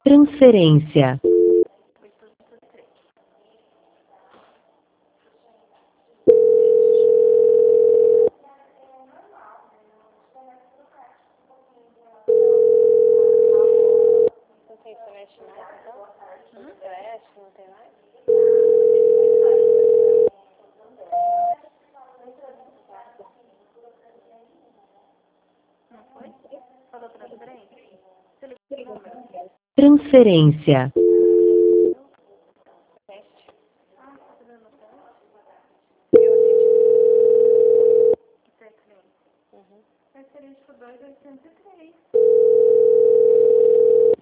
Transferência. Não tem Celeste mais, então? Celeste, não tem mais? Não foi? Falou transferência? Transferência. Teste. Ah, tá fazendo teste? Que transferência? Transferência por 2.803.